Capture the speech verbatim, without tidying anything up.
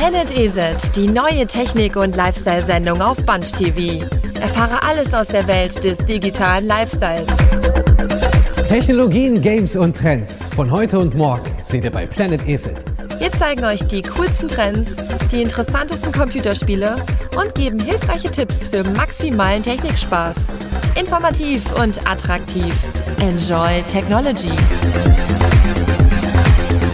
Planet E S, die neue Technik- und Lifestyle-Sendung auf Bunch T V. Erfahre alles aus der Welt des digitalen Lifestyles. Technologien, Games und Trends von heute und morgen seht ihr bei Planet E S. Wir zeigen euch die coolsten Trends, die interessantesten Computerspiele und geben hilfreiche Tipps für maximalen Technikspaß. Informativ und attraktiv. Enjoy Technology.